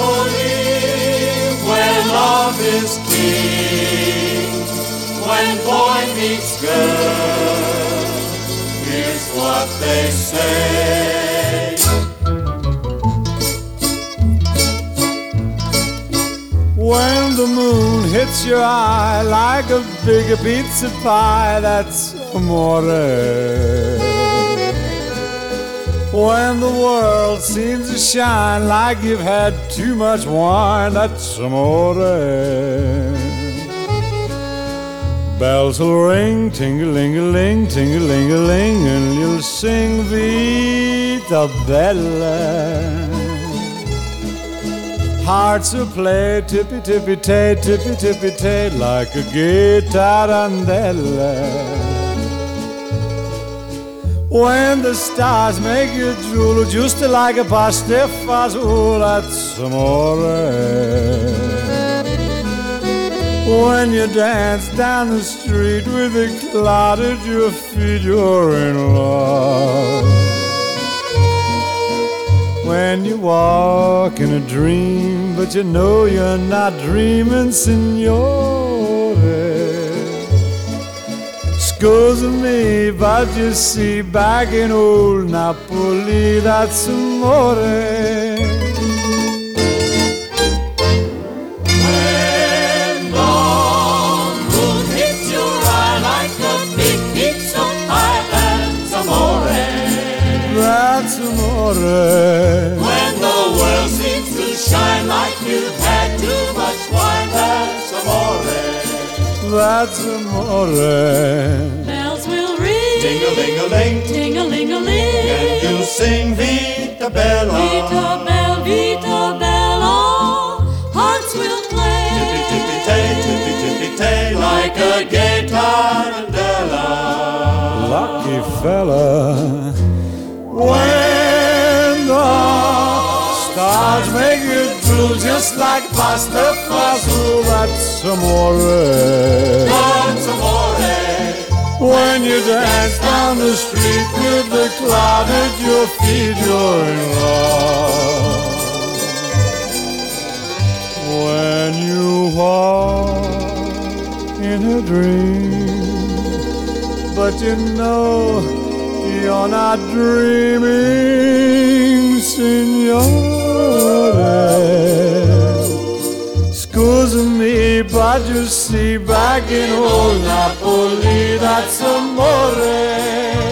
Napoli, where love is king. When boy meets girl, here's what they say. When the moon hits your eye like a big pizza pie, that's amore. When the world seems to shine like you've had too much wine, that's amore. Bells will ring, ting-a-ling-a-ling, ting-a-ling-a-ling, and you'll sing Vita Bella. Hearts will play tippy-tippy-tay, tippy-tippy-tay, like a gay tarantella. When the stars make you drool, just like a pasta fazool, that's amore. When you dance down the street with a cloud at your feet, you're in love. When you walk in a dream, but you know you're not dreaming, signore. Scusa me, but you see, back in old Napoli, that's amore. When the moon hits your eye like a big pizza pie, that's amore. That's amore. When the world seems to shine like you've had too much wine, that's amore. That's amore. Bells will ring, Ting-a-ling-a-ling, ting-a-ling-a-ling, and you'll sing Vita Bella. Vita Bella, Vita Bella. Hearts will play, Tippy-tippy-tay, tippy-tippy-tay, like a gay tarantella. Lucky fella. When the stars make you drool, just like pasta fazool, that's amore. That's amore. When you dance down the street with the cloud at your feet, you're in love. When you walk in a dream, but you know you're not dreaming, signore. Scusa me, but you see, back in old Napoli, that's amore.